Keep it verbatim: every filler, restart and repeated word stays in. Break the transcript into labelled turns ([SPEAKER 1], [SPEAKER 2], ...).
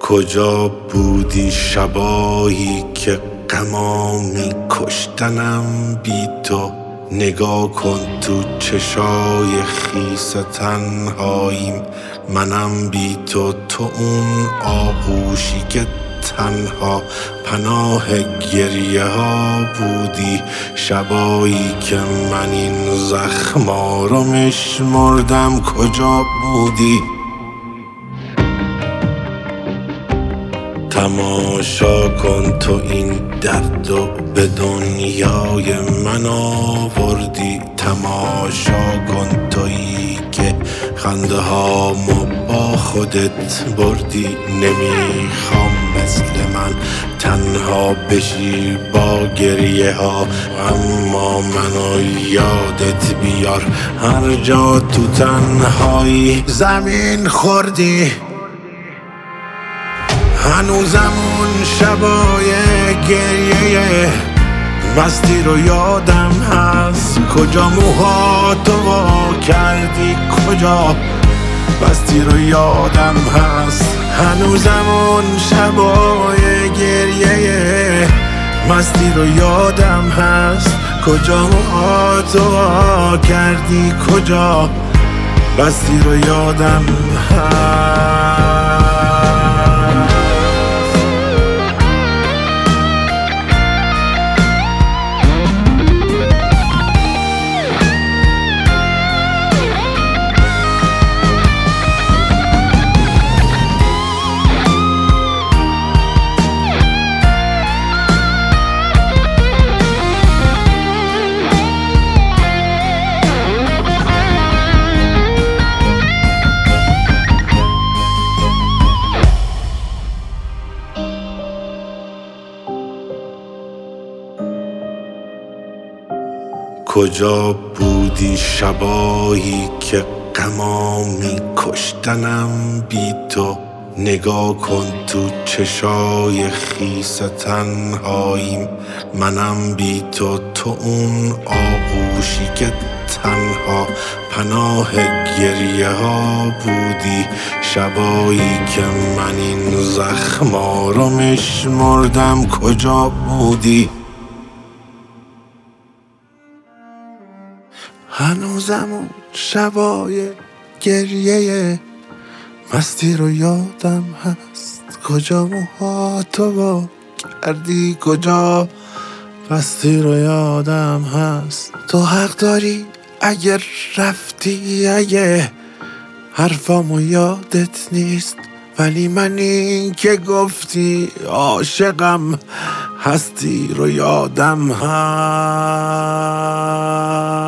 [SPEAKER 1] کجا بودی شبایی که غمامی کشتنم بی تو؟ نگاه کن تو چشای خیس تنهاییم، منم بی تو، تو اون آغوشی که تنها پناه گریه ها بودی. شبایی که من این زخما رو میشمردم کجا بودی؟ تماشا کن تو این درد و به دنیای من آوردی. تماشا کن تویی که خنده هامو با خودت بردی. نمیخوام مثل من تنها بشی با گریه ها، اما منو یادت بیار هر جا تو تنهایی زمین خوردی. هنوزم اون شبای گریه مستی رو یادم هست. کجا موهاتو وا کردی، کجا بستی رو یادم هست. هنوزم اون شبای گریه مستی رو یادم هست. کجا موهاتو وا کردی، کجا بستی رو یادم هست. کجا بودی شبایی که غمامی کشتنم بی تو؟ نگاه کن تو چشای خیس تنهاییم، منم بی تو، تو اون آغوشی که تنها پناه گریه ها بودی. شبایی که من این زخما رو میشمردم کجا بودی؟ هنوزم اون شبای گریه مستی رو یادم هست. کجا موهاتو وا کردی، کجا بستی رو یادم هست. تو حق داری اگر رفتی، اگه حرفامو یادت نیست، ولی من این که گفتی عاشقم هستی رو یادم هست.